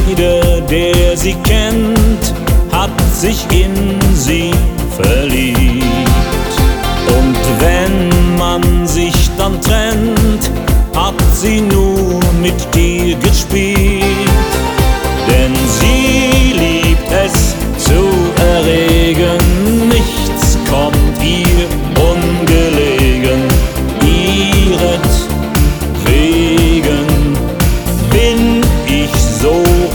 jeder, der sie kennt, hat sich in sie verliebt.